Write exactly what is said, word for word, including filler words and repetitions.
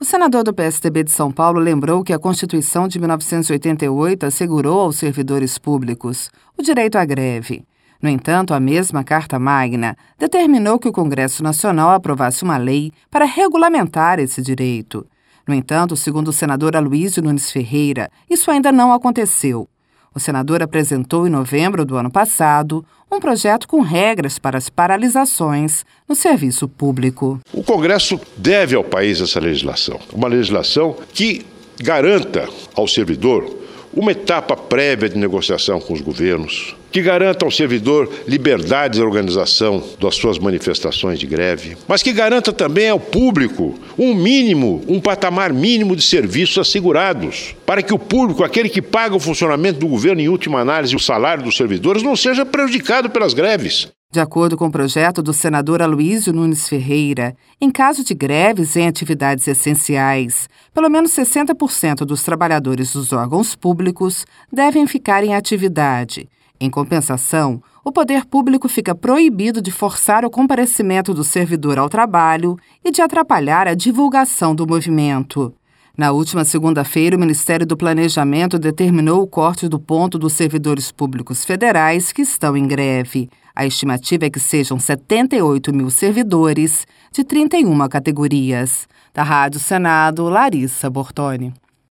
O senador do P S D B de São Paulo lembrou que a Constituição de mil novecentos e oitenta e oito assegurou aos servidores públicos o direito à greve. No entanto, a mesma Carta Magna determinou que o Congresso Nacional aprovasse uma lei para regulamentar esse direito. No entanto, segundo o senador Aloysio Nunes Ferreira, isso ainda não aconteceu. O senador apresentou em novembro do ano passado um projeto com regras para as paralisações no serviço público. O Congresso deve ao país essa legislação, uma legislação que garanta ao servidor uma etapa prévia de negociação com os governos, que garanta ao servidor liberdade de organização das suas manifestações de greve, mas que garanta também ao público um mínimo, um patamar mínimo de serviços assegurados, para que o público, aquele que paga o funcionamento do governo, em última análise, o salário dos servidores, não seja prejudicado pelas greves. De acordo com o projeto do senador Aloysio Nunes Ferreira, em caso de greves em atividades essenciais, pelo menos sessenta por cento dos trabalhadores dos órgãos públicos devem ficar em atividade. Em compensação, o poder público fica proibido de forçar o comparecimento do servidor ao trabalho e de atrapalhar a divulgação do movimento. Na última segunda-feira, o Ministério do Planejamento determinou o corte do ponto dos servidores públicos federais que estão em greve. A estimativa é que sejam setenta e oito mil servidores de trinta e uma categorias. Da Rádio Senado, Larissa Bortoni.